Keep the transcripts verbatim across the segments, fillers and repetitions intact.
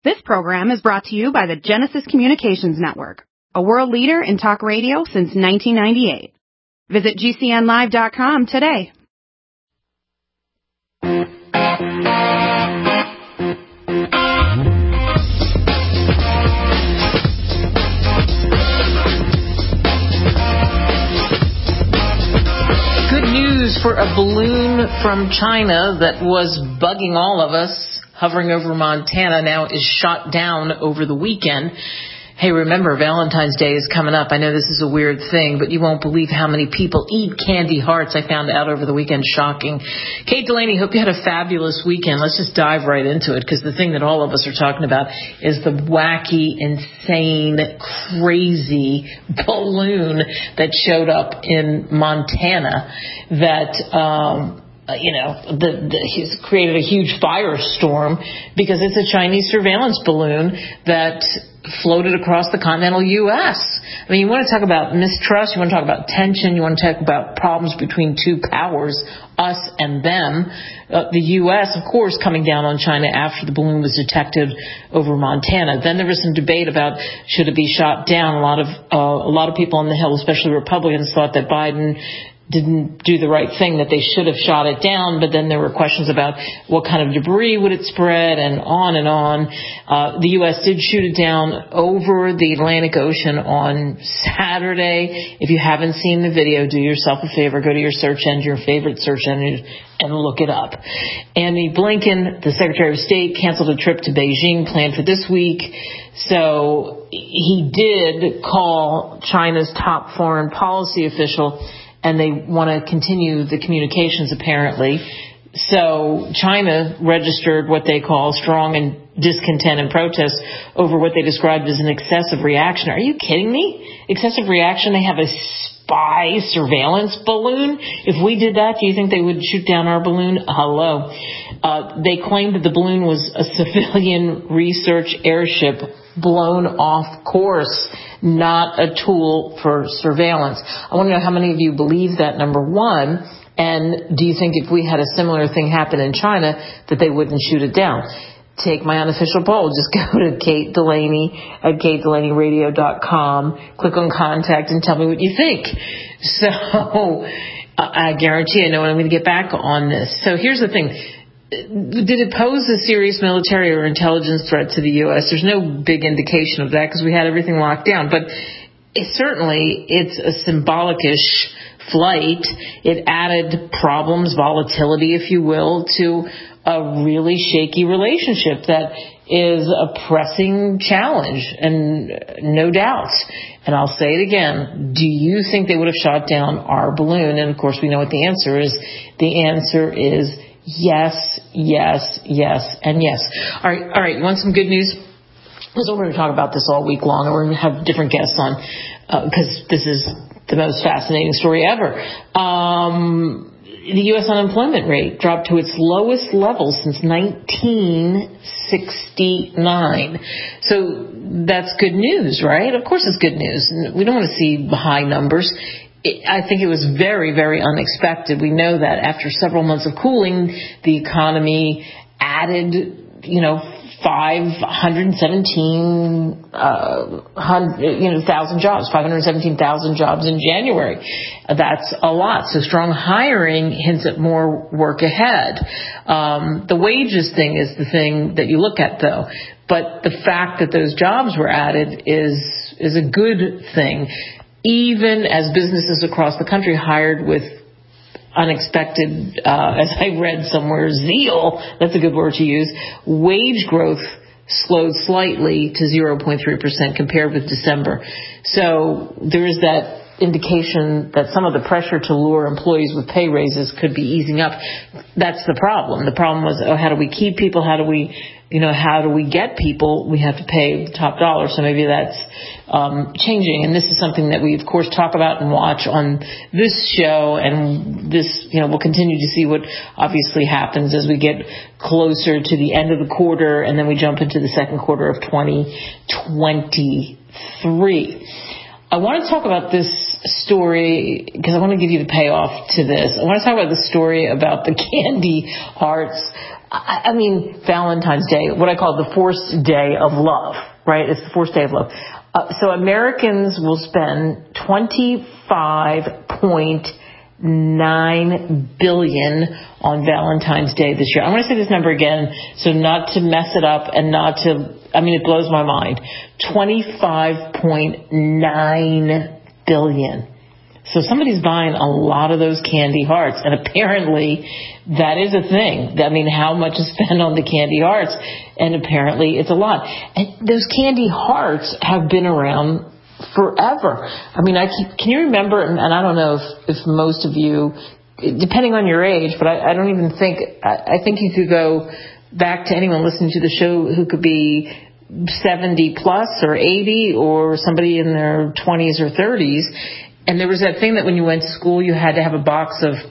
This program is brought to you by the Genesis Communications Network, a world leader in talk radio since nineteen ninety-eight. Visit G C N live dot com today. Good news for a balloon from China that was bugging all of us, hovering over Montana, now is shot down over the weekend. Hey, remember, Valentine's Day is coming up. I know this is a weird thing, but you won't believe how many people eat candy hearts. I found out over the weekend. Shocking. Kate Delaney, hope you had a fabulous weekend. Let's just dive right into it, because the thing that all of us are talking about is the wacky, insane, crazy balloon that showed up in Montana that, um, you know, the, the, he's created a huge firestorm because it's a Chinese surveillance balloon that floated across the continental U S. I mean, you want to talk about mistrust, you want to talk about tension, you want to talk about problems between two powers, us and them. Uh, the U S, of course, coming down on China after the balloon was detected over Montana. Then there was some debate about should it be shot down. A lot of uh, a lot of people on the Hill, especially Republicans, thought that Biden didn't do the right thing, that they should have shot it down, but then there were questions about what kind of debris would it spread, and on and on. Uh, the U S did shoot it down over the Atlantic Ocean on Saturday. If you haven't seen the video, do yourself a favor, go to your search engine, your favorite search engine, and look it up. Anthony Blinken, the Secretary of State, canceled a trip to Beijing planned for this week. So he did call China's top foreign policy official, and they want to continue the communications, apparently. So China registered what they call strong and discontent and protest over what they described as an excessive reaction. Are you kidding me? Excessive reaction? They have a spy surveillance balloon? If we did that, do you think they would shoot down our balloon? Hello. Uh, they claimed that the balloon was a civilian research airship blown off course, not a tool for surveillance. I want to know how many of you believe that, number one, and do you think if we had a similar thing happen in China that they wouldn't shoot it down? Take my unofficial poll. Just go to Kate Delaney at Kate Delaney Radio dot com, click on contact, and tell me what you think. So I guarantee I know when I'm going to get back on this. So here's the thing. Did it pose a serious military or intelligence threat to the U S? There's no big indication of that because we had everything locked down. But it, certainly it's a symbolic-ish flight. It added problems, volatility, if you will, to a really shaky relationship that is a pressing challenge, and no doubt. And I'll say it again. Do you think they would have shot down our balloon? And, of course, we know what the answer is. The answer is yes, yes, yes, and yes. All right, all right. You want some good news? Because we're going to talk about this all week long, and we're going to have different guests on because uh, this is the most fascinating story ever. Um, the U S unemployment rate dropped to its lowest level since nineteen sixty-nine. So that's good news, right? Of course it's good news. We don't want to see high numbers. I think it was very, very unexpected. We know that after several months of cooling, the economy added, you know, five hundred seventeen uh, hundred, you know, thousand jobs, five hundred seventeen thousand jobs in January. That's a lot. So strong hiring hints at more work ahead. Um, the wages thing is the thing that you look at, though. But the fact that those jobs were added is is a good thing. Even as businesses across the country hired with unexpected, uh, as I read somewhere, zeal, that's a good word to use, wage growth slowed slightly to zero point three percent compared with December. So there is that indication that some of the pressure to lure employees with pay raises could be easing up. That's the problem. The problem was, oh, how do we keep people? How do we, you know, how do we get people? We have to pay the top dollar. So maybe that's um, changing. And this is something that we, of course, talk about and watch on this show. And this, you know, we'll continue to see what obviously happens as we get closer to the end of the quarter. And then we jump into the second quarter of twenty twenty-three. I want to talk about this story because I want to give you the payoff to this. I want to talk about the story about the candy hearts. I, I mean, Valentine's Day, what I call the forced day of love, right? It's the forced day of love. Uh, so Americans will spend twenty-five point nine billion dollars on Valentine's Day this year. I'm going to say this number again, so not to mess it up and not to, I mean, it blows my mind. twenty-five point nine billion dollars. So somebody's buying a lot of those candy hearts, and apparently that is a thing. I mean, how much is spent on the candy hearts? And apparently it's a lot. And those candy hearts have been around forever. I mean, I keep, can you remember, and I don't know if, if most of you, depending on your age, but I, I don't even think, I, I think you could go back to anyone listening to the show who could be seventy plus or eighty or somebody in their twenties or thirties. And there was that thing that when you went to school, you had to have a box of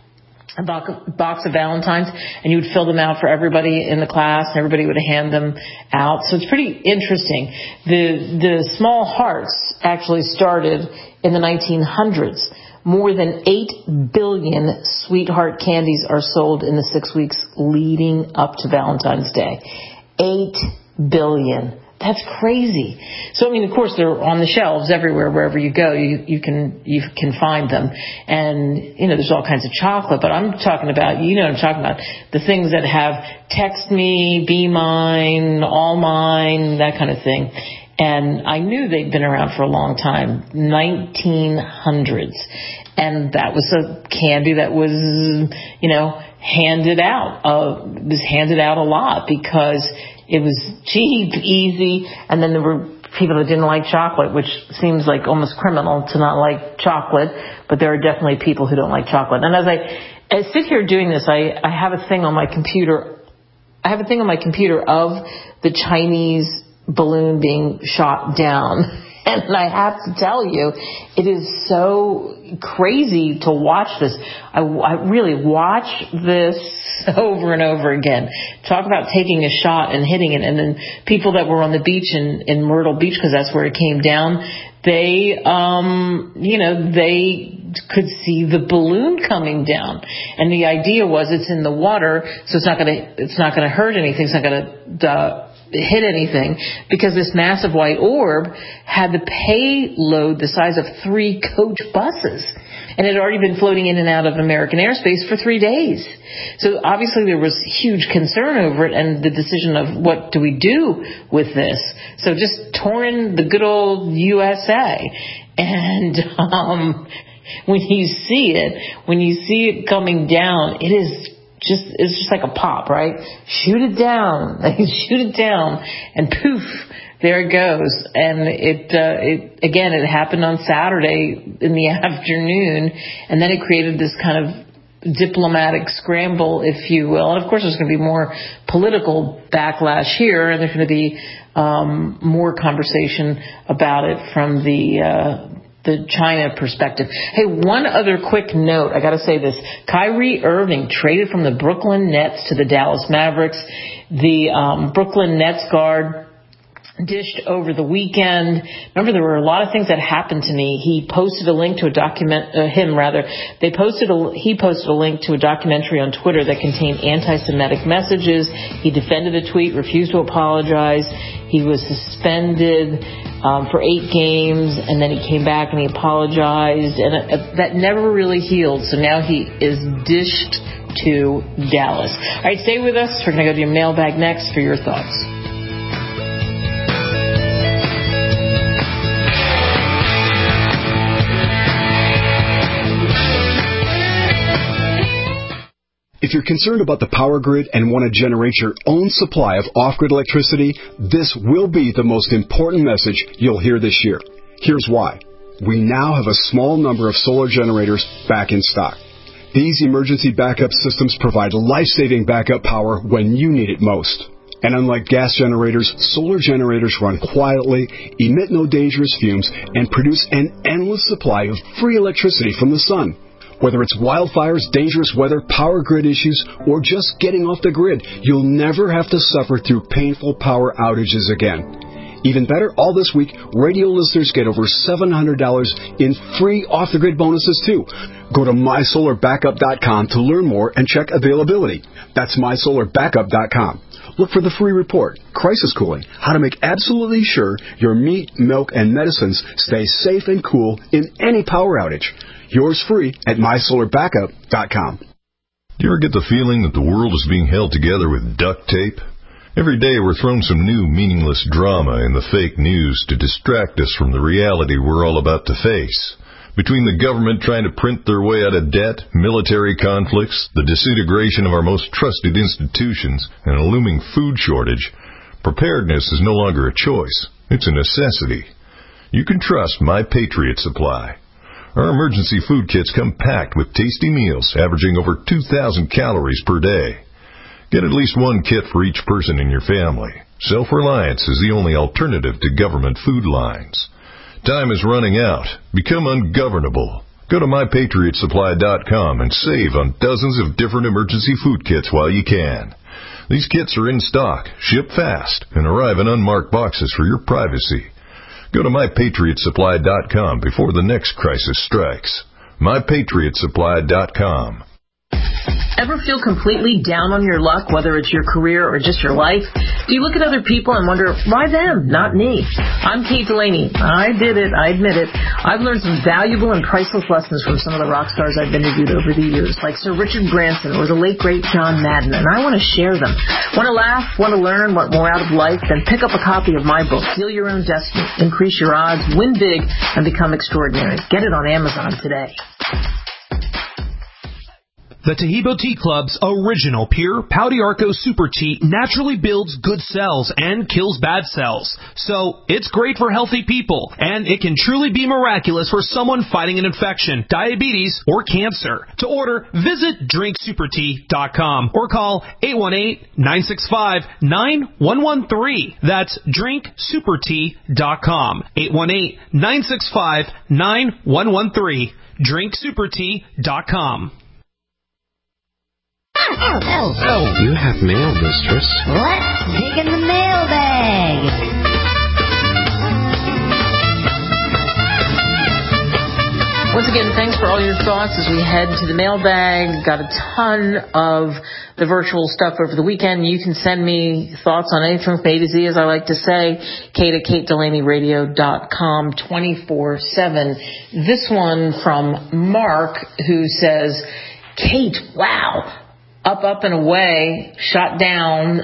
a box of Valentines, and you would fill them out for everybody in the class, and everybody would hand them out. So it's pretty interesting. The the small hearts actually started in the nineteen hundreds. More than eight billion sweetheart candies are sold in the six weeks leading up to Valentine's Day. Eight billion. That's crazy. So, I mean, of course, they're on the shelves everywhere, wherever you go. You, you can you can find them. And, you know, there's all kinds of chocolate. But I'm talking about, you know what I'm talking about, the things that have text me, be mine, all mine, that kind of thing. And I knew they'd been around for a long time, nineteen hundreds. And that was a candy that was, you know, handed out. Uh, was handed out a lot because it was cheap, easy, and then there were people that didn't like chocolate, which seems like almost criminal to not like chocolate, but there are definitely people who don't like chocolate. And as I, I sit here doing this, I, I have a thing on my computer. I have a thing on my computer of the Chinese balloon being shot down. And I have to tell you, it is so crazy to watch this. I, I really watch this over and over again. Talk about taking a shot and hitting it. And then people that were on the beach in, in Myrtle Beach, because that's where it came down, they, um, you know, they could see the balloon coming down. And the idea was it's in the water, so it's not going to, it's not going to hurt anything. It's not going to, uh, hit anything, because this massive white orb had the payload the size of three coach buses, and it had already been floating in and out of American airspace for three days. So obviously there was huge concern over it, and the decision of what do we do with this. So just touring the good old U S A, and um, when you see it, when you see it coming down, it is Just it's just like a pop, right? Shoot it down, shoot it down, and poof, there it goes. And it, uh, it again, it happened on Saturday in the afternoon, and then it created this kind of diplomatic scramble, if you will. And of course, there's going to be more political backlash here, and there's going to be um, more conversation about it from the uh, the China perspective. Hey, one other quick note. I got to say this. Kyrie Irving traded from the Brooklyn Nets to the Dallas Mavericks. The um, Brooklyn Nets guard dished over the weekend. Remember, there were a lot of things that happened to me. He posted a link to a document, uh, him rather. They posted a, he posted a link to a documentary on Twitter that contained anti-Semitic messages. He defended the tweet, refused to apologize. He was suspended um, for eight games, and then he came back and he apologized, and uh, that never really healed. So now he is dished to Dallas. All right, stay with us. We're going to go to your mailbag next for your thoughts. If you're concerned about the power grid and want to generate your own supply of off-grid electricity, this will be the most important message you'll hear this year. Here's why. We now have a small number of solar generators back in stock. These emergency backup systems provide life-saving backup power when you need it most. And unlike gas generators, solar generators run quietly, emit no dangerous fumes, and produce an endless supply of free electricity from the sun. Whether it's wildfires, dangerous weather, power grid issues, or just getting off the grid, you'll never have to suffer through painful power outages again. Even better, all this week, radio listeners get over seven hundred dollars in free off-the-grid bonuses, too. Go to my solar backup dot com to learn more and check availability. That's my solar backup dot com. Look for the free report, Crisis Cooling, how to make absolutely sure your meat, milk, and medicines stay safe and cool in any power outage. Yours free at my solar backup dot com. Do you ever get the feeling that the world is being held together with duct tape? Every day we're thrown some new meaningless drama in the fake news to distract us from the reality we're all about to face. Between the government trying to print their way out of debt, military conflicts, the disintegration of our most trusted institutions, and a looming food shortage, preparedness is no longer a choice. It's a necessity. You can trust My Patriot Supply. Our emergency food kits come packed with tasty meals averaging over two thousand calories per day. Get at least one kit for each person in your family. Self-reliance is the only alternative to government food lines. Time is running out. Become ungovernable. Go to my patriot supply dot com and save on dozens of different emergency food kits while you can. These kits are in stock, ship fast, and arrive in unmarked boxes for your privacy. Go to my patriot supply dot com before the next crisis strikes. my patriot supply dot com. Ever feel completely down on your luck, whether it's your career or just your life? Do you look at other people and wonder, why them, not me? I'm Kate Delaney. I did it. I admit it. I've learned some valuable and priceless lessons from some of the rock stars I've interviewed over the years, like Sir Richard Branson or the late, great John Madden, and I want to share them. Want to laugh? Want to learn? Want more out of life? Then pick up a copy of my book, Heal Your Own Destiny, Increase Your Odds, Win Big, and Become Extraordinary. Get it on Amazon today. The Taheebo Tea Club's original pure Pau d'Arco Super Tea naturally builds good cells and kills bad cells. So it's great for healthy people, and it can truly be miraculous for someone fighting an infection, diabetes, or cancer. To order, visit drink super tea dot com or call eight one eight, nine six five, nine one one three. That's drink super tea dot com. eight one eight, nine six five, nine one one three. drink super tea dot com. Oh, oh, oh. You have mail, mistress. Let's dig in the mailbag. Once again, thanks for all your thoughts as we head to the mailbag. Got a ton of the virtual stuff over the weekend. You can send me thoughts on anything from A to Z, as I like to say, Kate at kate delaney radio dot com, twenty-four seven. This one from Mark, who says, Kate, wow. Up, up, and away, shot down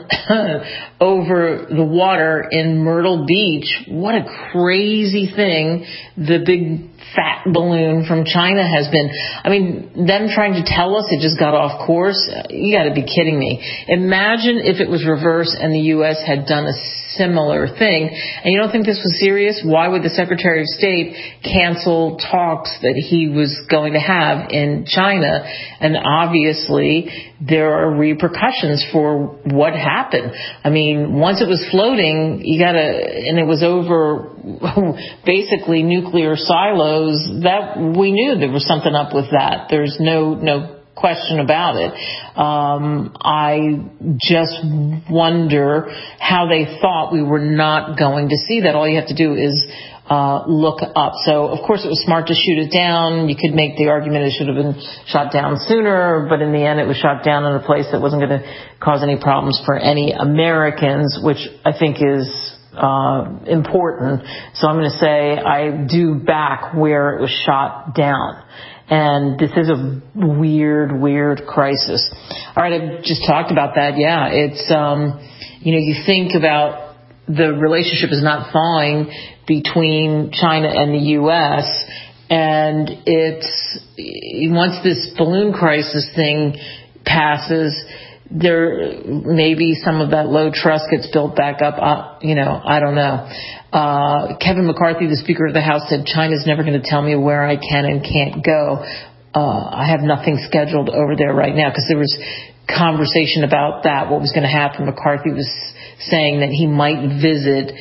over the water in Myrtle Beach. What a crazy thing the big fat balloon from China has been. I mean, them trying to tell us it just got off course, you got to be kidding me. Imagine if it was reversed and the U S had done a similar thing. And you don't think this was serious? Why would the Secretary of State cancel talks that he was going to have in China? And obviously, there are repercussions for what happened. I mean, once it was floating, you gotta, and it was over basically nuclear silos, that we knew there was something up with that. There's no, no question about it. Um, I just wonder how they thought we were not going to see that. All you have to do is uh, look up. So, of course, it was smart to shoot it down. You could make the argument it should have been shot down sooner, but in the end it was shot down in a place that wasn't going to cause any problems for any Americans, which I think is uh, important. So I'm going to say I do back where it was shot down. And this is a weird, weird crisis. All right, I just talked about that. Yeah, it's, um, you know, you think about the relationship is not thawing between China and the U S, and it's, once this balloon crisis thing passes, there maybe some of that low trust gets built back up. Uh, you know, I don't know. Uh, Kevin McCarthy, the Speaker of the House, said China's never going to tell me where I can and can't go. Uh, I have nothing scheduled over there right now, because there was conversation about that, what was going to happen. McCarthy was saying that he might visit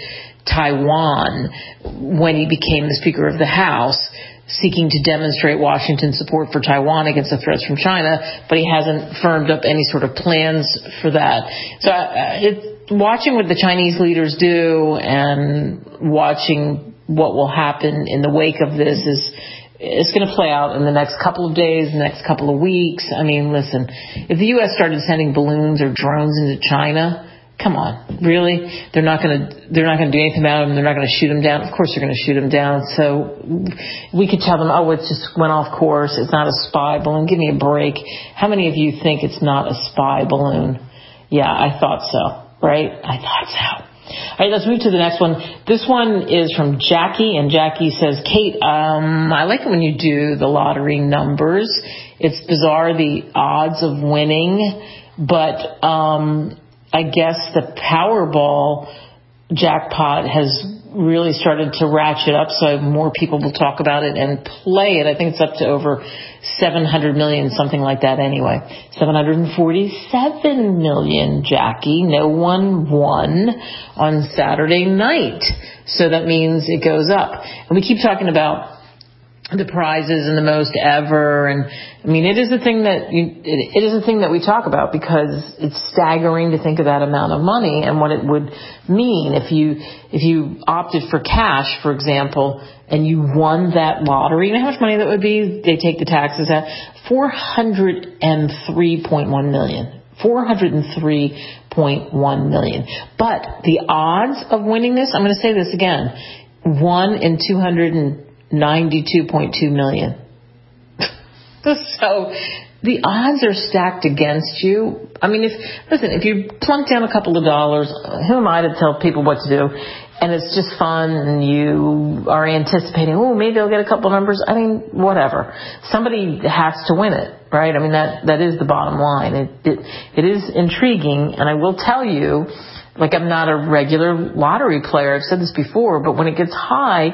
Taiwan when he became the Speaker of the House, seeking to demonstrate Washington's support for Taiwan against the threats from China, but he hasn't firmed up any sort of plans for that. So uh, it, watching what the Chinese leaders do and watching what will happen in the wake of this is it's going to play out in the next couple of days, the next couple of weeks. I mean, listen, if the U S started sending balloons or drones into China, come on, really? They're not going to they're not going to do anything about them. They're not going to shoot them down. Of course they're going to shoot them down. So we could tell them, oh, it just went off course. It's not a spy balloon. Give me a break. How many of you think it's not a spy balloon? Yeah, I thought so, right? I thought so. All right, let's move to the next one. This one is from Jackie, and Jackie says, Kate, um, I like it when you do the lottery numbers. It's bizarre, the odds of winning, but um, I guess the Powerball jackpot has really started to ratchet up, so more people will talk about it and play it. I think it's up to over seven hundred million, something like that anyway. seven hundred forty-seven million, Jackie. No one won on Saturday night. So that means it goes up. And we keep talking about the prizes and the most ever, and I mean it is a thing that you, it, it is a thing that we talk about because it's staggering to think of that amount of money and what it would mean if you if you opted for cash, for example, and you won that lottery. You know how much money that would be? They take the taxes out. four hundred three point one million. four hundred three point one million. But the odds of winning this, I'm going to say this again, one in two hundred ninety-two point two million. So the odds are stacked against you. I mean, if listen, if you plunk down a couple of dollars, who am I to tell people what to do? And it's just fun, and you are anticipating, oh, maybe I'll get a couple of numbers. I mean, whatever. Somebody has to win it, right? I mean, that that is the bottom line. It it, it is intriguing, and I will tell you, like, I'm not a regular lottery player. I've said this before, but when it gets high,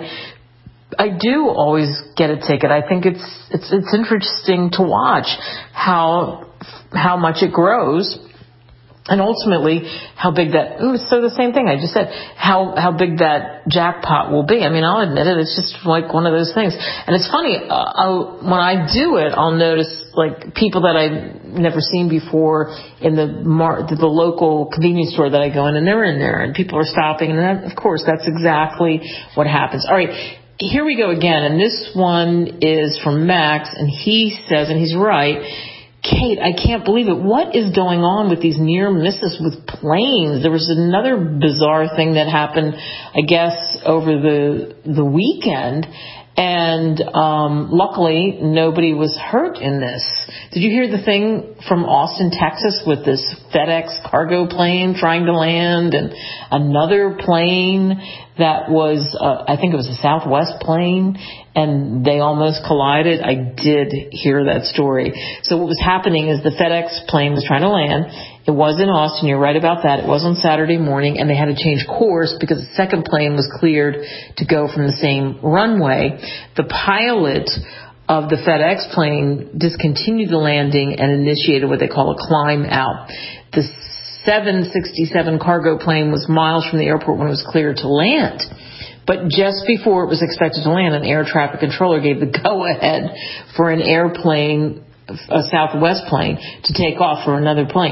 I do always get a ticket. I think it's it's it's interesting to watch how how much it grows, and ultimately how big that. Ooh, so the same thing I just said. How how big that jackpot will be. I mean, I'll admit it. It's just like one of those things. And it's funny. Uh, I'll, when I do it, I'll notice like people that I've never seen before in the mar- the, the local convenience store that I go in, and they're in there, and people are stopping, and that, of course that's exactly what happens. All right. Here we go again, and this one is from Max, and he says, and he's right, Kate, I can't believe it. What is going on with these near misses with planes? There was another bizarre thing that happened, I guess, over the the weekend, and um, luckily nobody was hurt in this. Did you hear the thing from Austin, Texas, with this FedEx cargo plane trying to land, and another plane that was, uh, I think it was a Southwest plane, and they almost collided? I did hear that story. So what was happening is the FedEx plane was trying to land. It was in Austin. You're right about that. It was on Saturday morning, and they had to change course because the second plane was cleared to go from the same runway. The pilot of the FedEx plane discontinued the landing and initiated what they call a climb out. The seven sixty-seven cargo plane was miles from the airport when it was cleared to land. But just before it was expected to land, an air traffic controller gave the go-ahead for an airplane, a Southwest plane, to take off for another plane.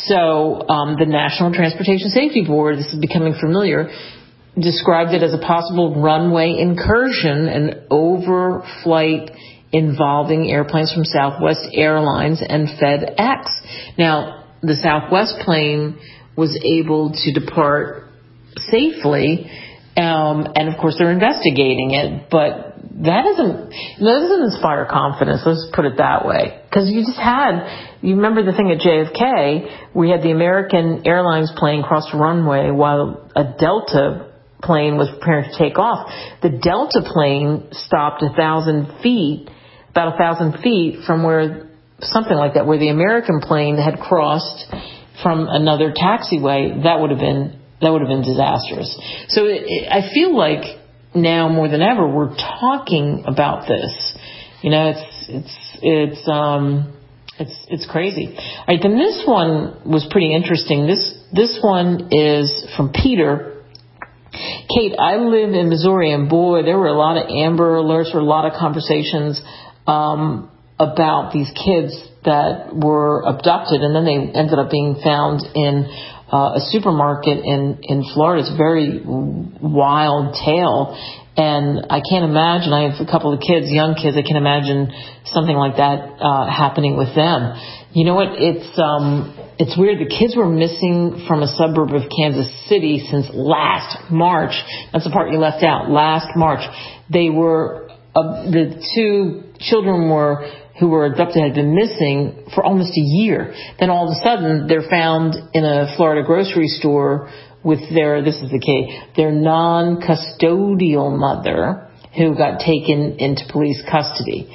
So um, the National Transportation Safety Board, this is becoming familiar, described it as a possible runway incursion, an overflight involving airplanes from Southwest Airlines and FedEx. Now, the Southwest plane was able to depart safely, um, and of course they're investigating it, but that doesn't, that doesn't inspire confidence, let's put it that way. Because you just had, you remember the thing at J F K, we had the American Airlines plane cross the runway while a Delta plane was preparing to take off. The Delta plane stopped a thousand feet, about a thousand feet from where, something like that, where the American plane had crossed from another taxiway. That would have been, that would have been disastrous. So it, it, I feel like now more than ever we're talking about this. You know, it's it's it's um it's it's crazy. All right, then this one was pretty interesting. This this one is from Peter. Kate, I live in Missouri, and boy, there were a lot of Amber Alerts or a lot of conversations um, about these kids that were abducted, and then they ended up being found in uh, a supermarket in, in Florida. It's a very wild tale. And I can't imagine, I have a couple of kids, young kids, I can't imagine something like that uh, happening with them. You know what, it's um, it's weird, the kids were missing from a suburb of Kansas City since last March. That's the part you left out, last March. They were, uh, the two children were, who were abducted had been missing for almost a year. Then all of a sudden, they're found in a Florida grocery store with their, this is the key, their non-custodial mother who got taken into police custody.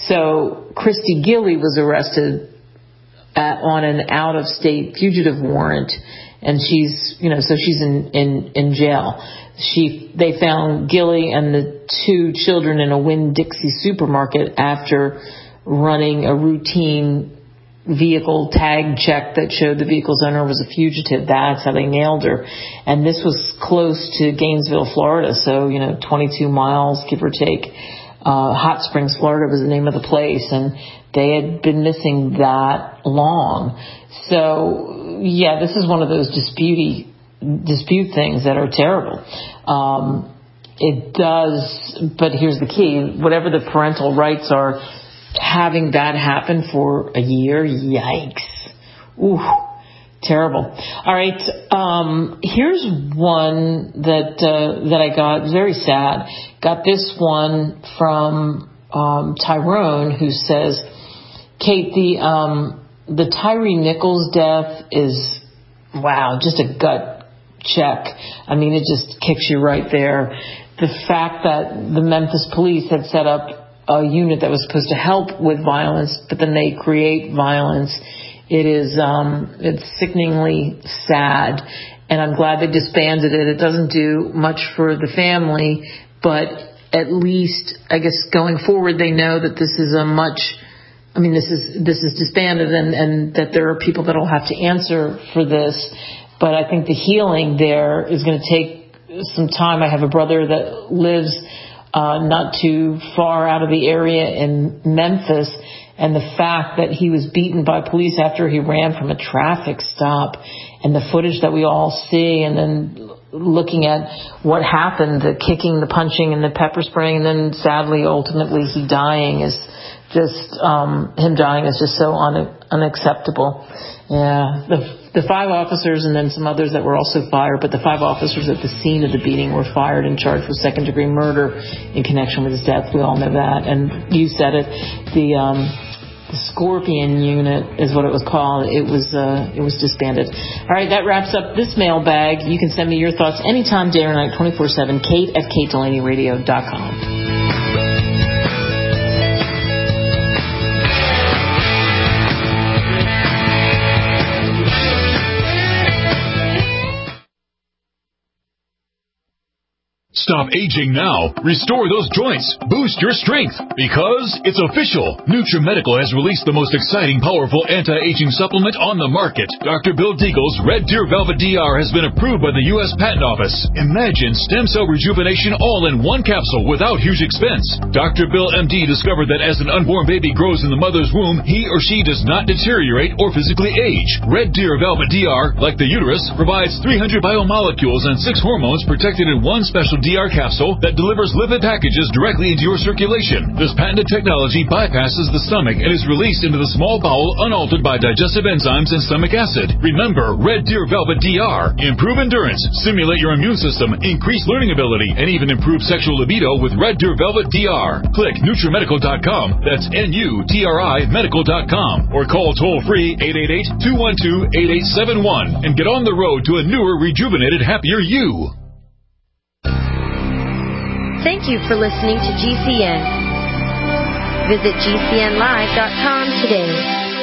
So Christy Gilly was arrested at, on an out-of-state fugitive warrant, and she's, you know, so she's in, in, in jail. She, they found Gilly and the two children in a Winn-Dixie supermarket after running a routine vehicle tag check that showed the vehicle's owner was a fugitive. That's how they nailed her. And this was close to Gainesville, Florida, so, you know, twenty-two miles, give or take. Uh, Hot Springs, Florida was the name of the place, and they had been missing that long. So, yeah, this is one of those dispute dispute things that are terrible. Um, it does, but here's the key, whatever the parental rights are, having that happen for a year, yikes. Ooh, terrible. All right, um, here's one that uh, that I got, very sad. Got this one from um, Tyrone, who says, Kate, the um, the Tyree Nichols death is, wow, just a gut check. I mean, it just kicks you right there. The fact that the Memphis police had set up a unit that was supposed to help with violence, but then they create violence. It is, um, it's sickeningly sad, and I'm glad they disbanded it. It doesn't do much for the family, but at least, I guess, going forward, they know that this is a much, I mean, this is, this is disbanded, and, and that there are people that will have to answer for this. But I think the healing there is going to take some time. I have a brother that lives Uh, not too far out of the area in Memphis, and the fact that he was beaten by police after he ran from a traffic stop, and the footage that we all see, and then looking at what happened, the kicking, the punching, and the pepper spraying, and then sadly, ultimately, he dying is just, um, him dying is just so un- unacceptable. Yeah, the, the five officers and then some others that were also fired, but the five officers at the scene of the beating were fired and charged with second-degree murder in connection with his death. We all know that. And you said it, the, um, the Scorpion Unit is what it was called. It was uh, it was disbanded. All right, that wraps up this mailbag. You can send me your thoughts anytime, day or night, twenty-four seven, Kate at kate delaney radio dot com. Stop aging now. Restore those joints. Boost your strength. Because it's official. NutriMedical has released the most exciting, powerful anti-aging supplement on the market. Doctor Bill Deagle's Red Deer Velvet D R has been approved by the U S Patent Office. Imagine stem cell rejuvenation all in one capsule without huge expense. Doctor Bill M D discovered that as an unborn baby grows in the mother's womb, he or she does not deteriorate or physically age. Red Deer Velvet D R, like the uterus, provides three hundred biomolecules and six hormones protected in one special D R capsule that delivers lipid packages directly into your circulation. This patented technology bypasses the stomach and is released into the small bowel unaltered by digestive enzymes and stomach acid. Remember, Red Deer Velvet D R. Improve endurance, stimulate your immune system, increase learning ability, and even improve sexual libido with Red Deer Velvet D R. Click NutriMedical dot com. That's N U T R I medical dot com. Or call toll-free eight eight eight, two one two, eight eight seven one and get on the road to a newer, rejuvenated, happier you. Thank you for listening to G C N. Visit G C N live dot com today.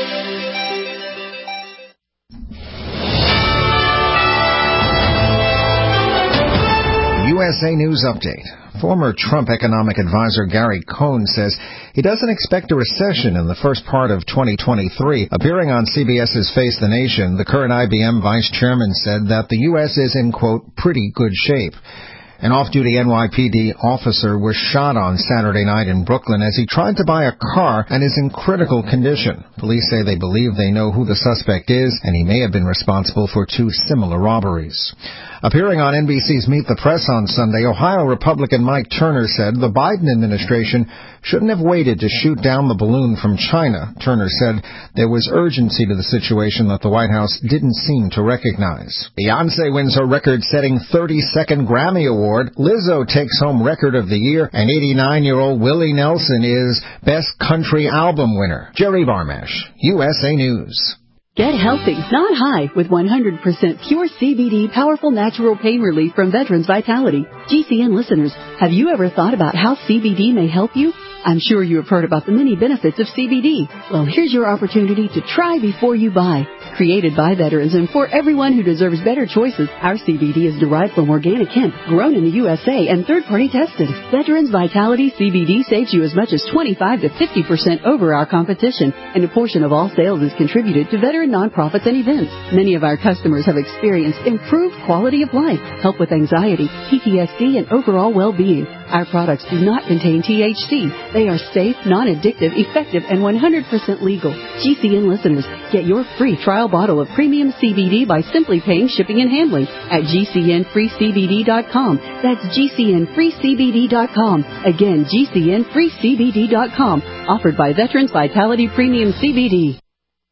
U S A News Update. Former Trump economic advisor Gary Cohn says he doesn't expect a recession in the first part of twenty twenty-three. Appearing on CBS's Face the Nation, the current I B M vice chairman said that the U S is in, quote, pretty good shape. An off-duty N Y P D officer was shot on Saturday night in Brooklyn as he tried to buy a car and is in critical condition. Police say they believe they know who the suspect is, and he may have been responsible for two similar robberies. Appearing on N B C's Meet the Press on Sunday, Ohio Republican Mike Turner said the Biden administration shouldn't have waited to shoot down the balloon from China. Turner said there was urgency to the situation that the White House didn't seem to recognize. Beyoncé wins her record-setting thirty-second Grammy Award. Lizzo takes home Record of the Year, and eighty-nine-year-old Willie Nelson is Best Country Album winner. Jerry Barmash, U S A News. Get healthy, not high, with one hundred percent pure C B D powerful natural pain relief from Veterans Vitality. G C N listeners, have you ever thought about how C B D may help you? I'm sure you have heard about the many benefits of C B D. Well, here's your opportunity to try before you buy. Created by veterans and for everyone who deserves better choices, our C B D is derived from organic hemp, grown in the U S A and third-party tested. Veterans Vitality C B D saves you as much as twenty-five to fifty percent over our competition, and a portion of all sales is contributed to veteran nonprofits and events. Many of our customers have experienced improved quality of life, help with anxiety, P T S D, and overall well-being. Our products do not contain T H C. They are safe, non-addictive, effective, and one hundred percent legal. G C N listeners, get your free trial bottle of premium C B D by simply paying shipping and handling at G C N free C B D dot com. That's G C N free C B D dot com. Again, G C N free C B D dot com. Offered by Veterans Vitality Premium C B D.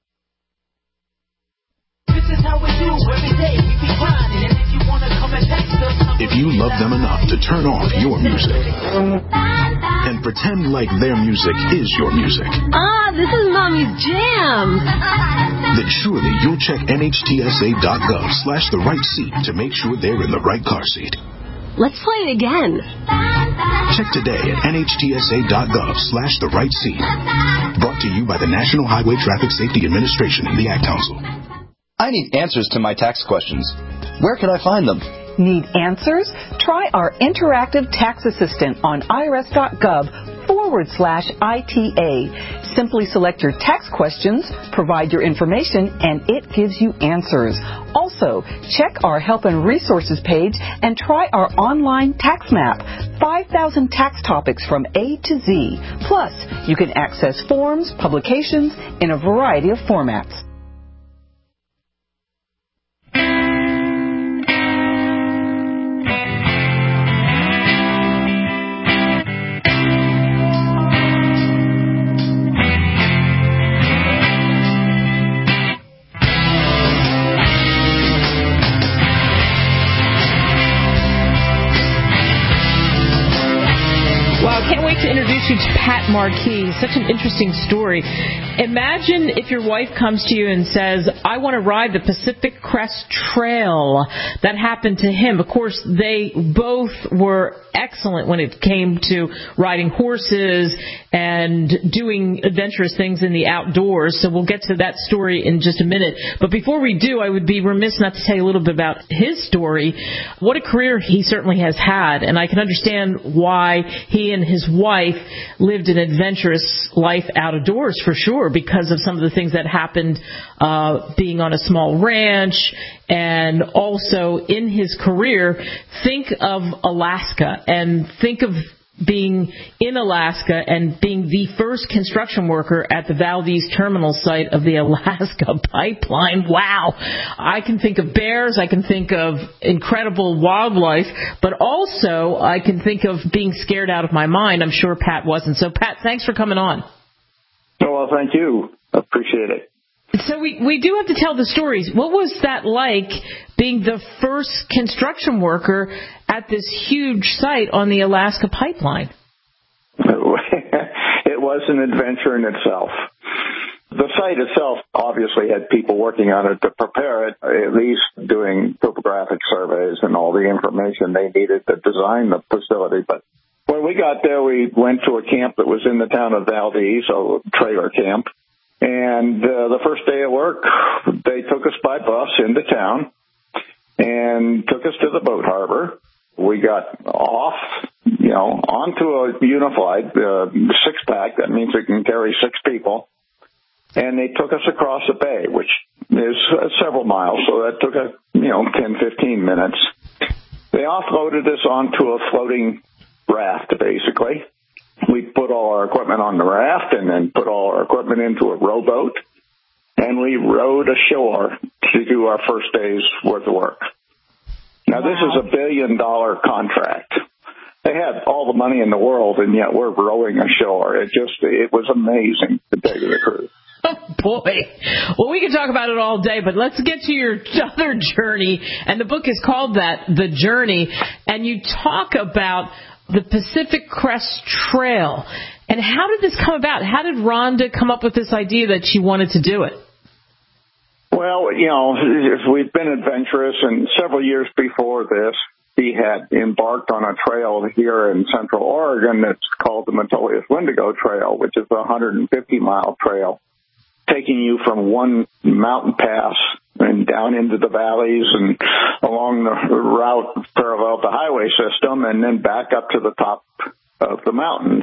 If you love them enough to turn off your music and pretend like their music is your music, ah, this is Mommy's jam, then surely you'll check N H T S A dot gov slash the right seat to make sure they're in the right car seat. Let's play it again. Check today at N H T S A dot gov slash the right seat. Brought to you by the National Highway Traffic Safety Administration and the Ad Council. I need answers to my tax questions. Where can I find them? Need answers? Try our interactive tax assistant on I R S dot gov forward slash I T A. Simply select your tax questions, provide your information, and it gives you answers. Also, check our help and resources page and try our online tax map. five thousand tax topics from A to Z. Plus, you can access forms, publications in a variety of formats. To introduce you to Pat Marquis. Such an interesting story. Imagine if your wife comes to you and says, I want to ride the Pacific Crest Trail. That happened to him. Of course, they both were excellent when it came to riding horses and doing adventurous things in the outdoors. So we'll get to that story in just a minute. But before we do, I would be remiss not to tell you a little bit about his story. What a career he certainly has had. And I can understand why he and his wife lived an adventurous life out of doors for sure, because of some of the things that happened uh, being on a small ranch, and also in his career. Think of Alaska and think of being in Alaska and being the first construction worker at the Valdez terminal site of the Alaska pipeline. Wow. I can think of bears, I can think of incredible wildlife, but also I can think of being scared out of my mind. I'm sure Pat wasn't. So, Pat, thanks for coming on. Oh, well, thank you. I appreciate it. So we, we do have to tell the stories. What was that like, being the first construction worker at this huge site on the Alaska pipeline? It was an adventure in itself. The site itself obviously had people working on it to prepare it, at least doing topographic surveys and all the information they needed to design the facility. But when we got there, we went to a camp that was in the town of Valdez, so a trailer camp. And uh, the first day of work, they took us by bus into town and took us to the boat harbor. We got off, you know, onto a unified uh, six-pack. That means it can carry six people. And they took us across the bay, which is uh, several miles, so that took, a, you know, ten, fifteen minutes. they offloaded us onto a floating raft, basically. We put all our equipment on the raft and then put all our equipment into a rowboat, and we rowed ashore to do our first day's worth of work. Now, wow. This is a billion-dollar contract. They had all the money in the world, and yet we're rowing ashore. It just, it was amazing, to tell you the truth. Oh, boy. Well, we can talk about it all day, but let's get to your other journey. And the book is called that, The Journey. And you talk about the Pacific Crest Trail. And how did this come about? How did Rhonda come up with this idea that she wanted to do it? Well, you know, we've been adventurous, and several years before this, he had embarked on a trail here in Central Oregon that's called the Metolius Wendigo Trail, which is a one hundred fifty mile trail, taking you from one mountain pass and down into the valleys and along the route parallel to the highway system and then back up to the top of the mountains.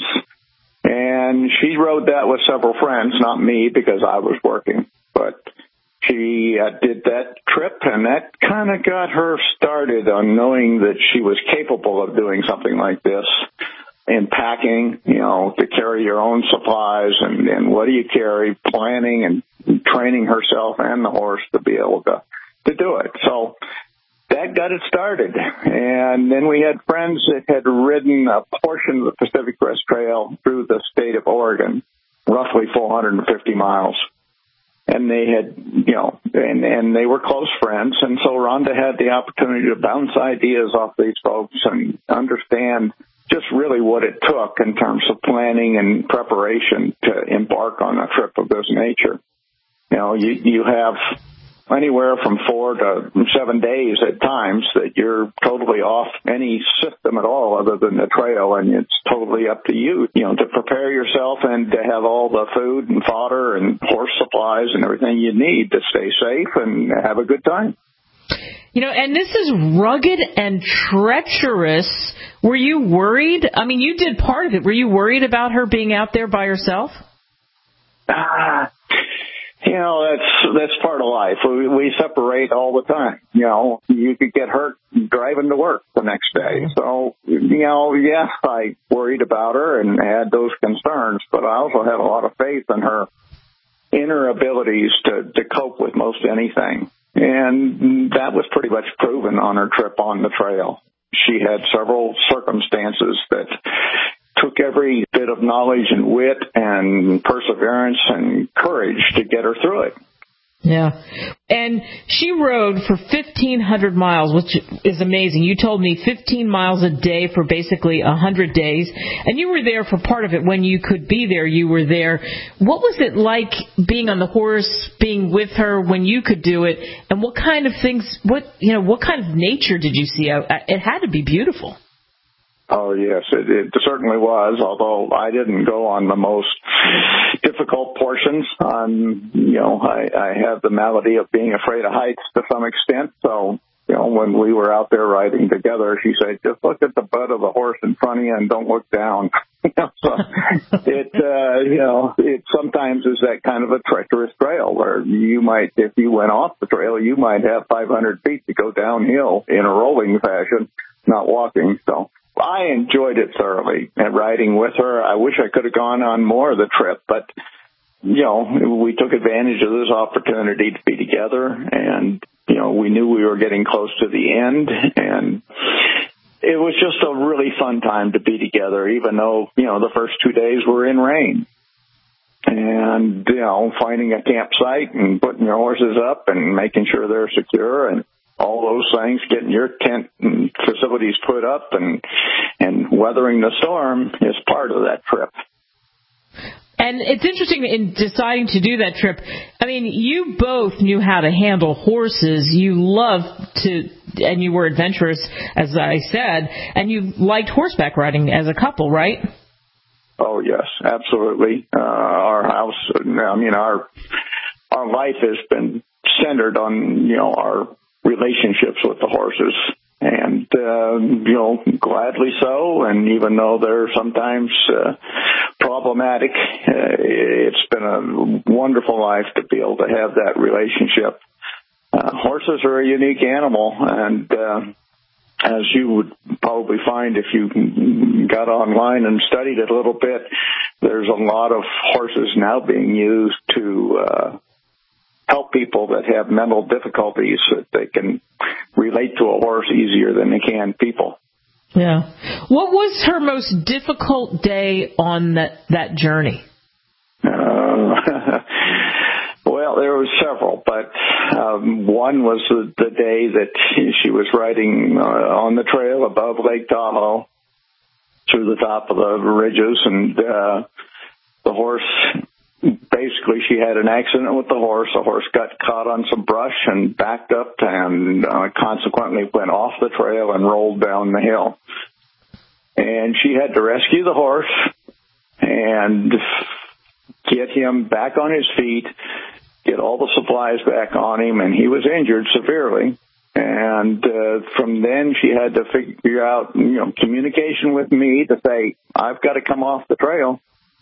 And she rode that with several friends, not me because I was working, but she uh, did that trip, and that kind of got her started on knowing that she was capable of doing something like this. In packing, you know, to carry your own supplies and, and what do you carry, planning and training herself and the horse to be able to, to do it. So that got it started. And then we had friends that had ridden a portion of the Pacific Crest Trail through the state of Oregon, roughly four hundred fifty miles. And they had, you know, and, and they were close friends. And so Rhonda had the opportunity to bounce ideas off these folks and understand just really what it took in terms of planning and preparation to embark on a trip of this nature. You know, you, you have anywhere from four to seven days at times that you're totally off any system at all other than the trail, and it's totally up to you, you know, to prepare yourself and to have all the food and fodder and horse supplies and everything you need to stay safe and have a good time. You know, and this is rugged and treacherous. Were you worried? I mean, you did part of it. Were you worried about her being out there by herself? Ah, uh, you know, that's that's part of life. We, we separate all the time. You know, you could get hurt driving to work the next day. So, you know, yeah, I worried about her and had those concerns, but I also had a lot of faith in her inner abilities to, to cope with most anything. And that was pretty much proven on her trip on the trail. She had several circumstances that took every bit of knowledge and wit and perseverance and courage to get her through it. Yeah. And she rode for fifteen hundred miles, which is amazing. You told me fifteen miles a day for basically one hundred days. And you were there for part of it. When you could be there, you were there. What was it like being on the horse, being with her when you could do it? And what kind of things, what, you know, what kind of nature did you see? It had to be beautiful. Oh, yes, it, it certainly was, although I didn't go on the most difficult portions. Um, you know, I, I have the malady of being afraid of heights to some extent, so, you know, when we were out there riding together, she said, just look at the butt of the horse in front of you and don't look down. So it, uh, you know, it sometimes is that kind of a treacherous trail where you might, if you went off the trail, you might have five hundred feet to go downhill in a rolling fashion, not walking, so. I enjoyed it thoroughly and riding with her. I wish I could have gone on more of the trip, but, you know, we took advantage of this opportunity to be together, and, you know, we knew we were getting close to the end, and it was just a really fun time to be together, even though, you know, the first two days were in rain. And, you know, finding a campsite and putting your horses up and making sure they're secure and all those things, getting your tent and facilities put up and and weathering the storm is part of that trip. And it's interesting in deciding to do that trip. I mean, you both knew how to handle horses. You loved to, and you were adventurous, as I said, and you liked horseback riding as a couple, right? Oh, yes, absolutely. Uh, our house, I mean, our our life has been centered on, you know, our relationships with the horses, and uh, you know, gladly so. And even though they're sometimes uh, problematic, uh, it's been a wonderful life to be able to have that relationship. Uh, horses are a unique animal, and uh, as you would probably find if you got online and studied it a little bit, there's a lot of horses now being used to uh, help people that have mental difficulties, that they can relate to a horse easier than they can people. Yeah. What was her most difficult day on that, that journey? Uh, well, there were several, but um, one was the, the day that she was riding uh, on the trail above Lake Tahoe through the top of the ridges, and uh, the horse, basically she had an accident with the horse. The horse got caught on some brush and backed up and uh, consequently went off the trail and rolled down the hill. And she had to rescue the horse and get him back on his feet, get all the supplies back on him, and he was injured severely. And uh, from then she had to figure out, you know, communication with me to say, I've got to come off the trail.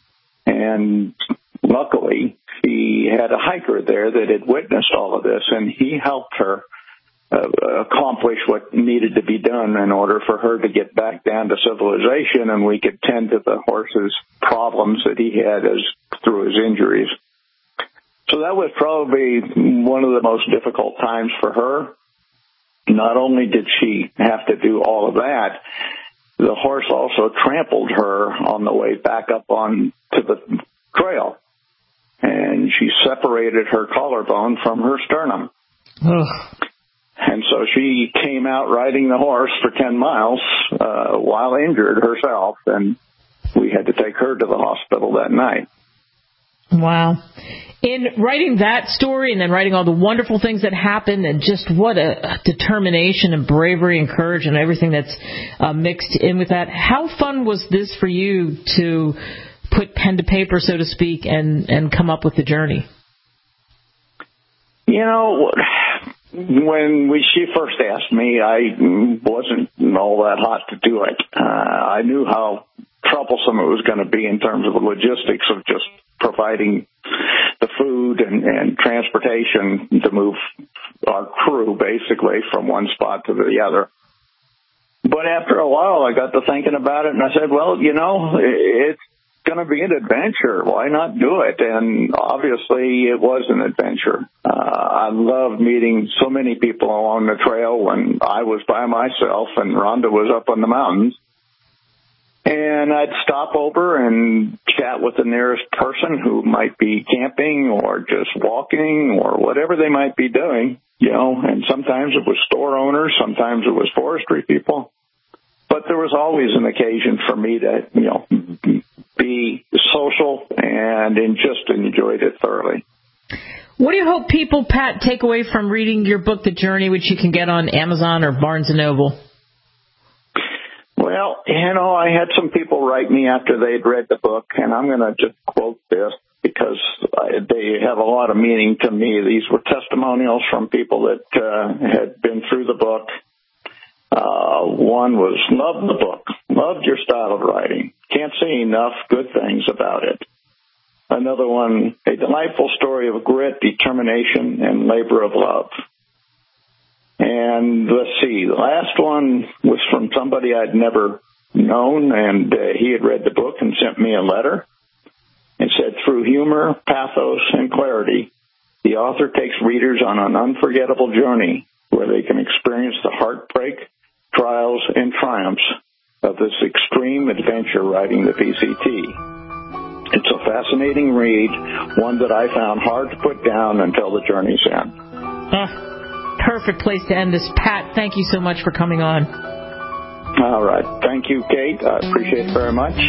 And luckily, she had a hiker there that had witnessed all of this, and he helped her uh, accomplish what needed to be done in order for her to get back down to civilization, and we could tend to the horse's problems that he had as through his injuries. So that was probably one of the most difficult times for her. Not only did she have to do all of that, the horse also trampled her on the way back up on to the trail, and she separated her collarbone from her sternum. Ugh. And so she came out riding the horse for ten miles uh, while injured herself, and we had to take her to the hospital that night. Wow. In writing that story and then writing all the wonderful things that happened, and just what a determination and bravery and courage and everything that's uh, mixed in with that, how fun was this for you to put pen to paper, so to speak, and, and come up with the journey? You know, when we, she first asked me, I wasn't all that hot to do it. Uh, I knew how troublesome it was going to be in terms of the logistics of just providing the food and, and transportation to move our crew basically from one spot to the other. But after a while, I got to thinking about it, and I said, well, you know, it's going to be an adventure. Why not do it? And obviously, it was an adventure. Uh, I loved meeting so many people along the trail when I was by myself and Rhonda was up on the mountains. And I'd stop over and chat with the nearest person who might be camping or just walking or whatever they might be doing, you know, and sometimes it was store owners, sometimes it was forestry people. But there was always an occasion for me to, you know, be social and just enjoyed it thoroughly. What do you hope people, Pat, take away from reading your book, The Journey, which you can get on Amazon or Barnes and Noble? Well, you know, I had some people write me after they'd read the book, and I'm going to just quote this because I, they have a lot of meaning to me. These were testimonials from people that uh, had been through the book. Uh, one was, loved the book, loved your style of writing, can't say enough good things about it. Another one, a delightful story of grit, determination, and labor of love. And let's see, the last one was from somebody I'd never known, and uh, he had read the book and sent me a letter. It said, through humor, pathos, and clarity, the author takes readers on an unforgettable journey where they can experience the heartbreak, trials, and triumphs of this extreme adventure riding the P C T. It's a fascinating read, one that I found hard to put down until the journey's end. Huh. Perfect place to end this. Pat, thank you so much for coming on. All right. Thank you, Kate. I appreciate it very much.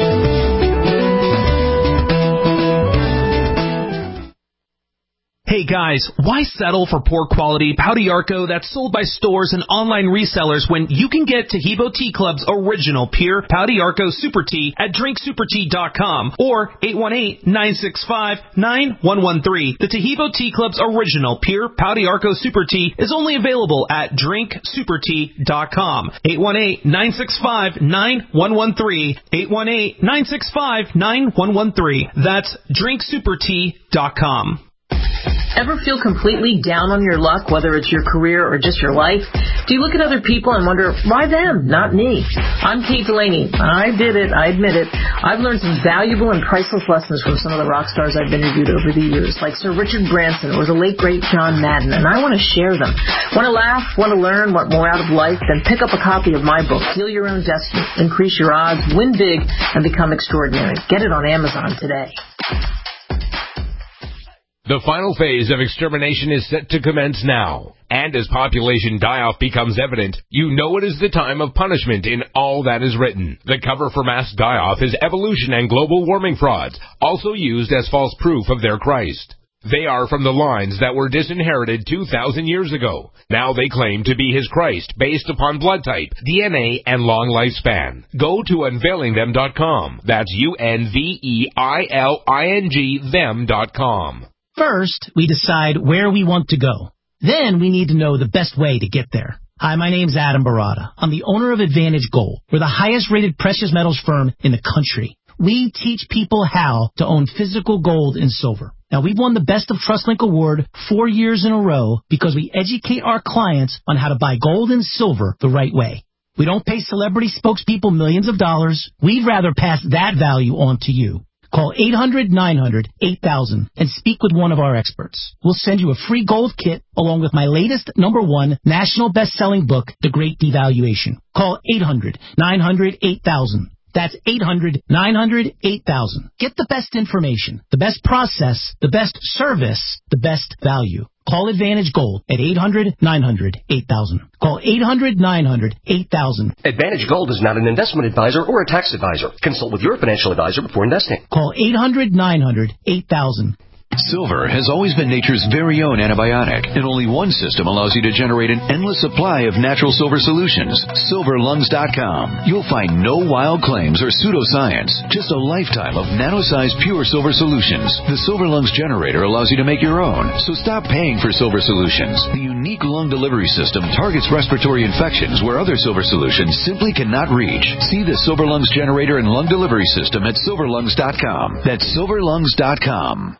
Hey Guys, why settle for poor quality Pau d'Arco that's sold by stores and online resellers when you can get Taheebo Tea Club's original pure Pau d'Arco Super Tea at drink super tea dot com or eight one eight, nine six five, nine one one three. The Taheebo Tea Club's original pure Pau d'Arco Super Tea is only available at drink super tea dot com. eight one eight, nine six five, nine one one three. eight one eight, nine six five, nine one one three. That's drink super tea dot com. Ever feel completely down on your luck, whether it's your career or just your life? Do you look at other people and wonder, why them, not me? I'm Kate Delaney. I did it. I admit it. I've learned some valuable and priceless lessons from some of the rock stars I've interviewed over the years, like Sir Richard Branson or the late, great John Madden, and I want to share them. Want to laugh? Want to learn? Want more out of life? Then pick up a copy of my book, Heal Your Own Destiny, Increase Your Odds, Win Big, and Become Extraordinary. Get it on Amazon today. The final phase of extermination is set to commence now. And as population die-off becomes evident, you know it is the time of punishment in all that is written. The cover for mass die-off is evolution and global warming frauds, also used as false proof of their Christ. They are from the lines that were disinherited two thousand years ago. Now they claim to be his Christ based upon blood type, D N A, and long lifespan. Go to unveiling them dot com. That's U N V E I L I N G them dot com. First, we decide where we want to go. Then we need to know the best way to get there. Hi, my name's Adam Barada. I'm the owner of Advantage Gold. We're the highest rated precious metals firm in the country. We teach people how to own physical gold and silver. Now, we've won the Best of TrustLink Award four years in a row because we educate our clients on how to buy gold and silver the right way. We don't pay celebrity spokespeople millions of dollars. We'd rather pass that value on to you. Call eight hundred, nine hundred, eight thousand and speak with one of our experts. We'll send you a free gold kit along with my latest number one national best-selling book, The Great Devaluation. Call eight hundred, nine hundred, eight thousand. That's eight hundred, nine hundred, eight thousand. Get the best information, the best process, the best service, the best value. Call Advantage Gold at eight hundred, nine hundred, eight thousand. Call eight hundred, nine hundred, eight thousand. Advantage Gold is not an investment advisor or a tax advisor. Consult with your financial advisor before investing. Call eight hundred, nine hundred, eight thousand. Silver has always been nature's very own antibiotic, and only one system allows you to generate an endless supply of natural silver solutions. silver lungs dot com. You'll find no wild claims or pseudoscience, just a lifetime of nano-sized pure silver solutions. The Silver Lungs generator allows you to make your own, so stop paying for silver solutions. The unique lung delivery system targets respiratory infections where other silver solutions simply cannot reach. See the Silver Lungs generator and lung delivery system at silver lungs dot com. That's silver lungs dot com.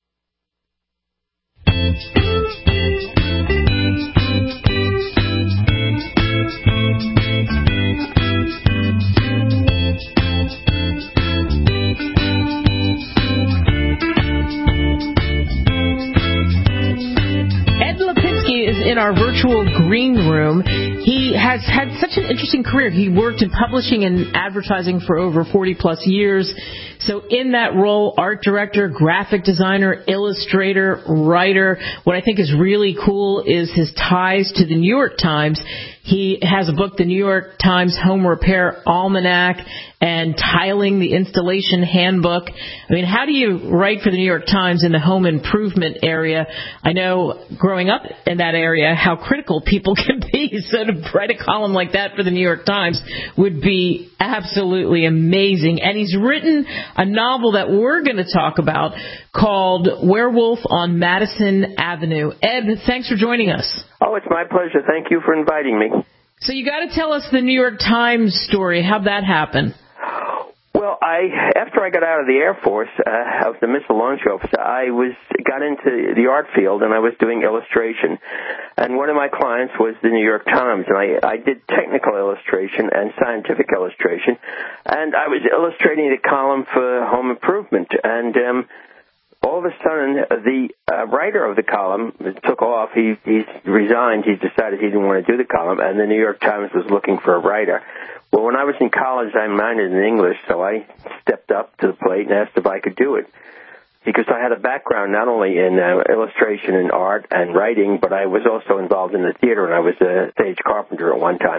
In our virtual green room. He has had such an interesting career. He worked in publishing and advertising for over forty plus years. So in that role, art director, graphic designer, illustrator, writer. What I think is really cool is his ties to the New York Times. He has a book, the New York Times Home Repair Almanac, and Tiling, the Installation Handbook. I mean, how do you write for the New York Times in the home improvement area? I know growing up in that area how critical people can be, so to write a column like that for the New York Times would be absolutely amazing. And he's written a novel that we're going to talk about called Werewolf on Madison Avenue. Ed, thanks for joining us. Oh, it's my pleasure. Thank you for inviting me. So you got to tell us the New York Times story. How'd that happen? Well, I after I got out of the Air Force, uh, I was a missile launch officer. I was got into the art field, and I was doing illustration. And one of my clients was the New York Times, and I, I did technical illustration and scientific illustration. And I was illustrating the column for home improvement. And um, all of a sudden, the uh, writer of the column took off. He he's resigned. He decided he didn't want to do the column, and the New York Times was looking for a writer. Well, when I was in college, I minored in English, so I stepped up to the plate and asked if I could do it. Because I had a background not only in uh, illustration and art and writing, but I was also involved in the theater, and I was a stage carpenter at one time.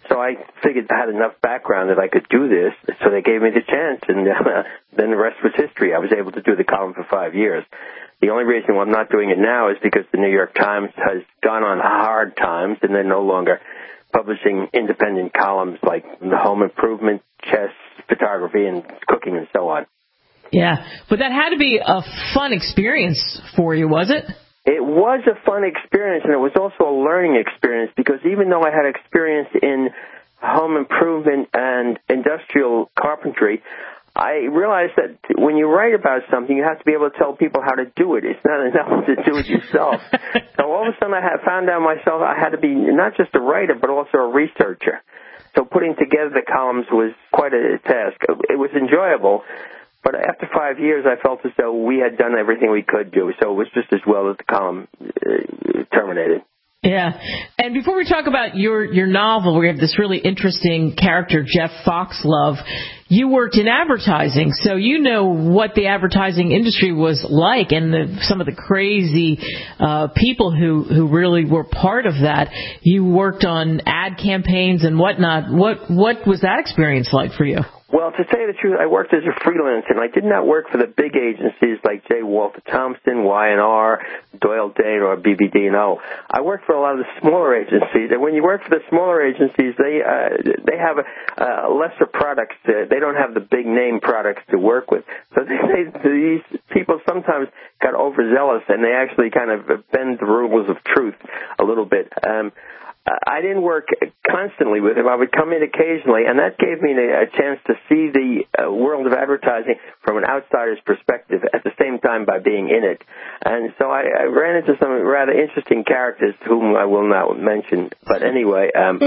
So I figured I had enough background that I could do this, so they gave me the chance, and uh, then the rest was history. I was able to do the column for five years. The only reason why I'm not doing it now is because the New York Times has gone on hard times, and they're no longer publishing independent columns like the home improvement, chess, photography, and cooking, and so on. Yeah, but that had to be a fun experience for you, was it? It was a fun experience, and it was also a learning experience, because even though I had experience in home improvement and industrial carpentry, I realized that when you write about something, you have to be able to tell people how to do it. It's not enough to do it yourself. So all of a sudden I had found out myself I had to be not just a writer, but also a researcher. So putting together the columns was quite a task. It was enjoyable, but after five years I felt as though we had done everything we could do, so it was just as well that the column uh, terminated. Yeah. And before we talk about your, your novel, we have this really interesting character, Jeff Foxlove. You worked in advertising, so you know what the advertising industry was like and the, some of the crazy uh, people who, who really were part of that. You worked on ad campaigns and whatnot. What, what was that experience like for you? Well, to tell you the truth, I worked as a freelancer, and I did not work for the big agencies like J. Walter Thompson, Y and R, Doyle Dane, or B B D and O. I worked for a lot of the smaller agencies, and when you work for the smaller agencies, they uh, they have a, uh, lesser products. To, they don't have the big name products to work with. So they, they, these people sometimes got overzealous, and they actually kind of bend the rules of truth a little bit. Um, I didn't work constantly with him. I would come in occasionally, and that gave me a chance to see the uh, world of advertising from an outsider's perspective at the same time by being in it. And so I, I ran into some rather interesting characters whom I will not mention. But anyway, um,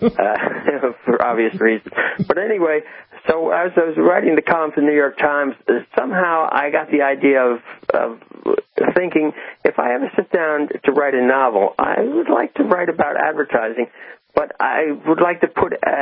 uh, for obvious reasons. But anyway, so as I was writing the column for the New York Times, somehow I got the idea of, of thinking, if I ever sit down to write a novel, I would like to write about advertising, but I would like to put a,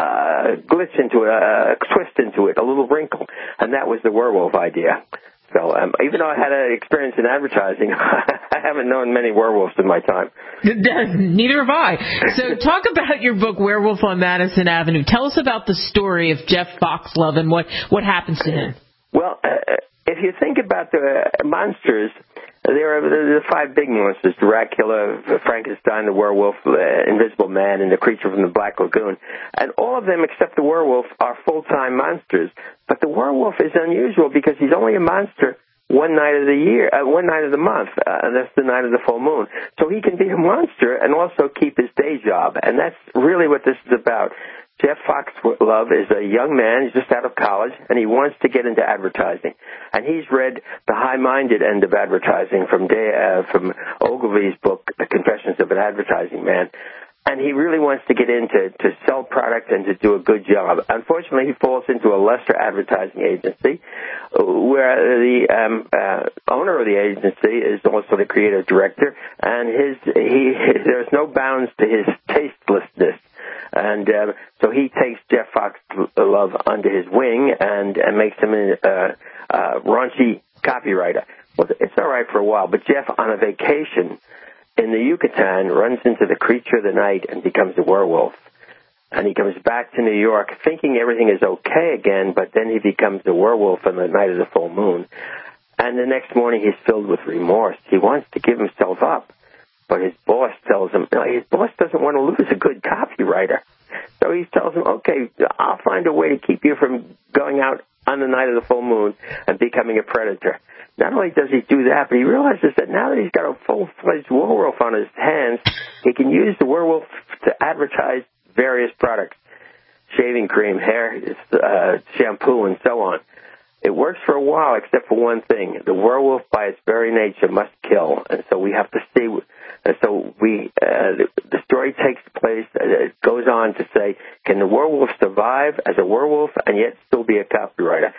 a glitch into it, a twist into it, a little wrinkle, and that was the werewolf idea. So um, even though I had an experience in advertising, I haven't known many werewolves in my time. Neither have I. So talk about your book, Werewolf on Madison Avenue. Tell us about the story of Jeff Foxlove and what, what happens to him. Well, uh, if you think about the monsters, there are the five big monsters: Dracula, Frankenstein, the werewolf, the Invisible Man, and the creature from the Black Lagoon. And all of them, except the werewolf, are full-time monsters. But the werewolf is unusual because he's only a monster one night of the year, uh, one night of the month, uh, and that's the night of the full moon. So he can be a monster and also keep his day job, and that's really what this is about. Jeff Foxlove is a young man. He's just out of college, and he wants to get into advertising. And he's read the high-minded end of advertising from De- uh, from Ogilvy's book, The Confessions of an Advertising Man. And he really wants to get into to sell product and to do a good job. Unfortunately, he falls into a lesser advertising agency, where the um, uh, owner of the agency is also the creative director, and his he there's no bounds to his tastelessness. And uh, so he takes Jeff Foxlove under his wing and, and makes him a uh, uh, raunchy copywriter. Well, it's all right for a while, but Jeff, on a vacation in the Yucatan, runs into the creature of the night and becomes a werewolf. And he comes back to New York thinking everything is okay again, but then he becomes a werewolf on the night of the full moon. And the next morning he's filled with remorse. He wants to give himself up. But his boss tells him, no, his boss doesn't want to lose a good copywriter. So he tells him, okay, I'll find a way to keep you from going out on the night of the full moon and becoming a predator. Not only does he do that, but he realizes that now that he's got a full-fledged werewolf on his hands, he can use the werewolf to advertise various products, shaving cream, hair, uh, shampoo, and so on. It works for a while, except for one thing. The werewolf, by its very nature, must kill. And so we have to see... And so we, uh, the, the story takes place, uh, it goes on to say, can the werewolf survive as a werewolf and yet still be a copywriter?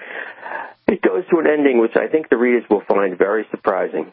It goes to an ending which I think the readers will find very surprising.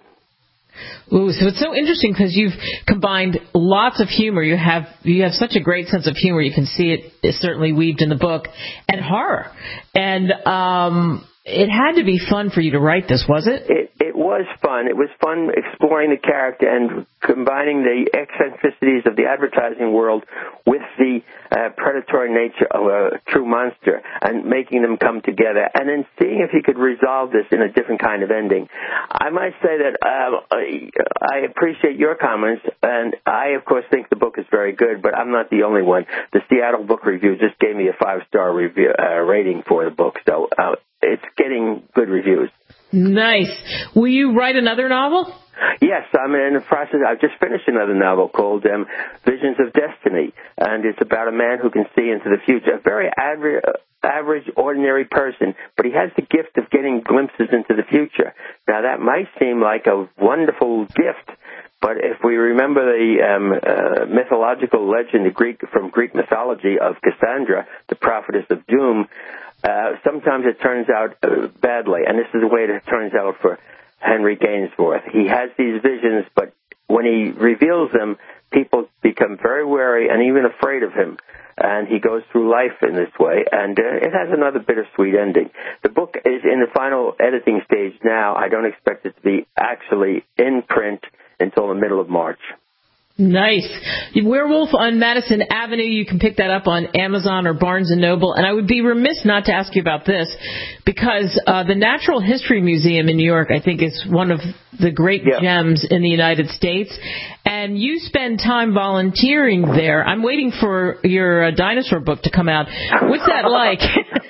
Ooh, so it's so interesting because you've combined lots of humor. You have you have such a great sense of humor. You can see it is certainly weaved in the book, and horror. And um, It had to be fun for you to write this, was it? It, it was fun. It was fun exploring the character and combining the eccentricities of the advertising world with the uh, predatory nature of a true monster and making them come together, and then seeing if he could resolve this in a different kind of ending. I might say that uh, I appreciate your comments, and I, of course, think the book is very good, but I'm not the only one. The Seattle Book Review just gave me a five-star review, uh, rating for the book, so uh, it's getting good reviews. Nice. Will you write another novel? Yes, I'm in the process. I've just finished another novel called um, Visions of Destiny, and it's about a man who can see into the future. A very average, average, ordinary person, but he has the gift of getting glimpses into the future. Now, that might seem like a wonderful gift, but if we remember the um, uh, mythological legend the Greek, from Greek mythology of Cassandra, the prophetess of doom, uh, sometimes it turns out uh, badly, and this is the way it turns out for Henry Gainsbourg. He has these visions, but when he reveals them, people become very wary and even afraid of him. And he goes through life in this way, and uh, it has another bittersweet ending. The book is in the final editing stage now. I don't expect it to be actually in print until the middle of March. Nice. Werewolf on Madison Avenue. You can pick that up on Amazon or Barnes and Noble. And I would be remiss not to ask you about this, because uh, the Natural History Museum in New York, I think, is one of the great yeah. gems in the United States. And you spend time volunteering there. I'm waiting for your uh, dinosaur book to come out. What's that like?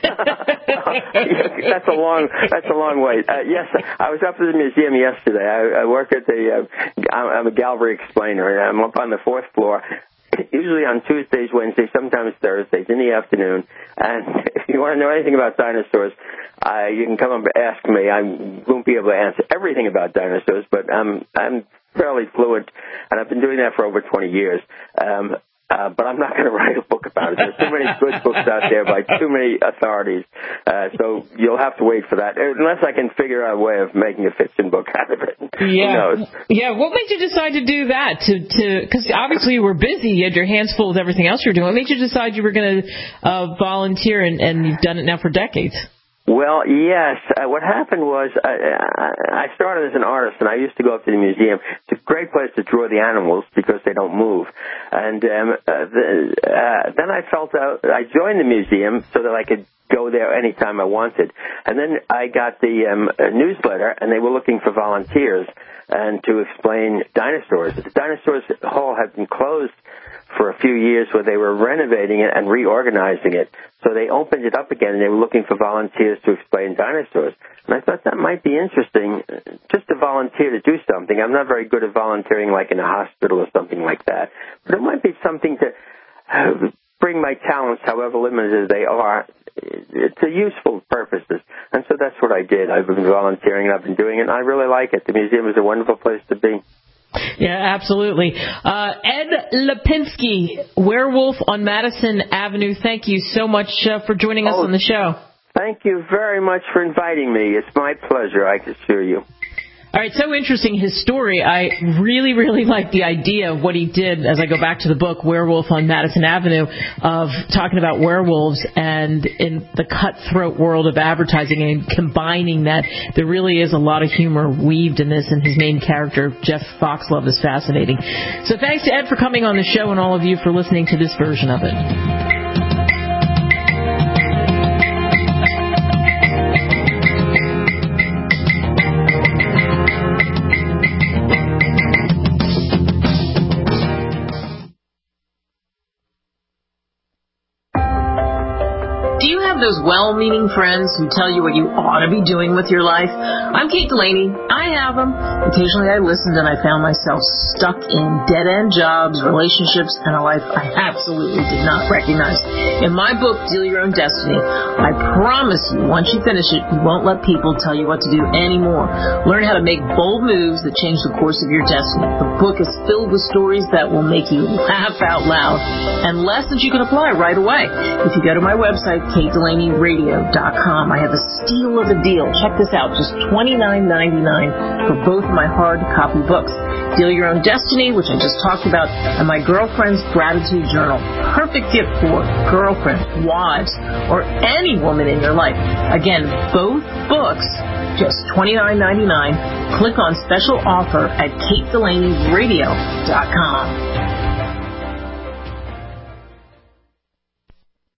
that's a long, that's a long wait. Uh, yes, I was up at the museum yesterday. I, I work at the, uh, I'm a gallery explainer, and I'm up on the fourth floor. Usually on Tuesdays, Wednesdays, sometimes Thursdays in the afternoon. And if you want to know anything about dinosaurs, uh, you can come up and ask me. I won't be able to answer everything about dinosaurs, but I'm I'm fairly fluent, and I've been doing that for over twenty years. Um, uh, but I'm not going to write a book about it. There's too many good books out there by too many authorities. Uh, so you'll have to wait for that, unless I can figure out a way of making a fiction book out of it. Yeah. Who knows? Yeah. What made you decide to do that? To to because obviously you were busy. You had your hands full with everything else you were doing. What made you decide you were going to uh, volunteer, and, and you've done it now for decades? Well, yes. Uh, what happened was uh, I started as an artist, and I used to go up to the museum. It's a great place to draw the animals because they don't move. And um, uh, the, uh, then I felt out. I joined the museum so that I could go there anytime I wanted. And then I got the um, newsletter, and they were looking for volunteers and to explain dinosaurs. The dinosaurs hall had been closed for a few years where they were renovating it and reorganizing it. So they opened it up again, and they were looking for volunteers to explain dinosaurs. And I thought that might be interesting, just to volunteer to do something. I'm not very good at volunteering like in a hospital or something like that. But it might be something to bring my talents, however limited they are, to useful purposes. And so that's what I did. I've been volunteering, and I've been doing it, and I really like it. The museum is a wonderful place to be. Yeah, absolutely. Uh, Ed Lipinski, Werewolf on Madison Avenue, thank you so much uh, for joining us oh, on the show. Thank you very much for inviting me. It's my pleasure, I can assure you. All right, so interesting, his story. I really, really like the idea of what he did, as I go back to the book, Werewolf on Madison Avenue, of talking about werewolves and in the cutthroat world of advertising and combining that. There really is a lot of humor weaved in this, and his main character, Jeff Foxlove, is fascinating. So thanks to Ed for coming on the show, and all of you for listening to this version of it. Those well-meaning friends who tell you what you ought to be doing with your life. I'm Kate Delaney. I have them. Occasionally I listened and I found myself stuck in dead-end jobs, relationships, and a life I absolutely did not recognize. In my book, Deal Your Own Destiny, I promise you, once you finish it, you won't let people tell you what to do anymore. Learn how to make bold moves that change the course of your destiny. The book is filled with stories that will make you laugh out loud and lessons you can apply right away. If you go to my website, Kate Delaney Radio dot com. I have a steal of a deal. Check this out, just twenty-nine ninety-nine for both of my hard copy books. Steal Your Own Destiny, which I just talked about, and my Girlfriend's Gratitude Journal. Perfect gift for girlfriends, wives, or any woman in your life. Again, both books, just twenty-nine ninety-nine. Click on special offer at kate delaney radio dot com.